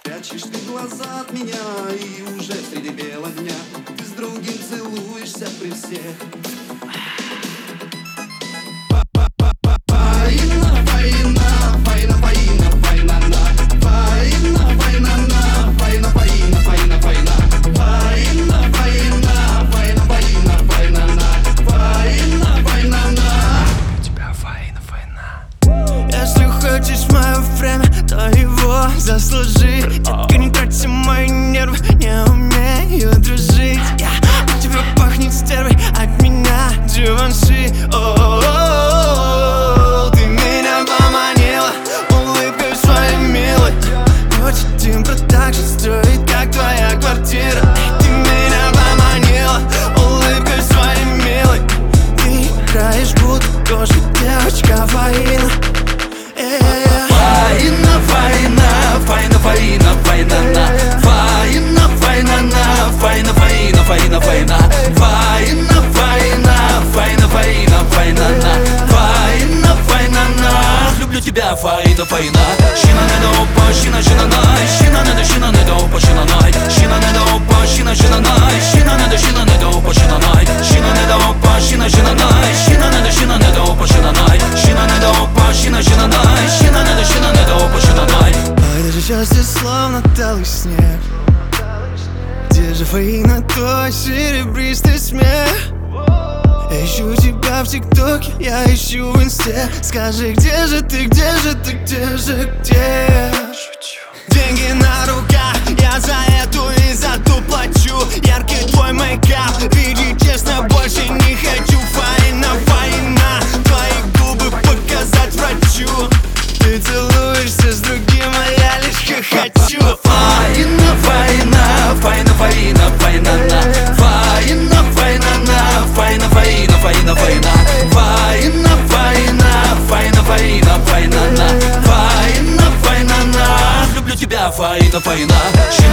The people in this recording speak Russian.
Прячешь ты глаза от меня, и уже среди бела дня ты с другим целуешься при всех. Хочешь мое время, то его заслужи. Только не трати мои нервы, не умею дружить. От тебя пахнет стервой, от меня Givenchy. Ты меня поманила улыбкой своей милой. Хочет Тим продакшн строить, как твоя квартира. Ты меня поманила улыбкой своей милой. Ты играешь, будто тоже девочка Фаина. Люблю тебя, Фаина, Фаина. Щина не до опа, щина, щина най. Щина не до опа, щина най. Щина не до опа, щина, щина най. Щина не до опа, щина най. Щина не до опа, щина, щина най. Щина не до опа, щина най. Щина не до опа, щина, щина най. Щина не до опа, щина най. Ой, даже счастье словно талый снег. Где же Фаина, твой серебристый смех? Я ищу тебя в ТикТоке, я ищу в Инсте. Скажи, где же ты, где же ты, где же, где? Деньги на руках, я за эту и за ту плачу. Яркий твой мейкап, види честно, больше не хочу. Фаина, Фаина, твои губы показать врачу. Ты целуешься с другим, а я лишь хохочу. Фаина, Фаина, Фаина, Фаина, Фаина, Фаина, Фаина, Фаина, Фаина, Фаина, Фаина, Фаина, Фаина, Фаина, Фаина, Фаина, Фаина, Фаина. Люблю тебя, Фаина, Фаина.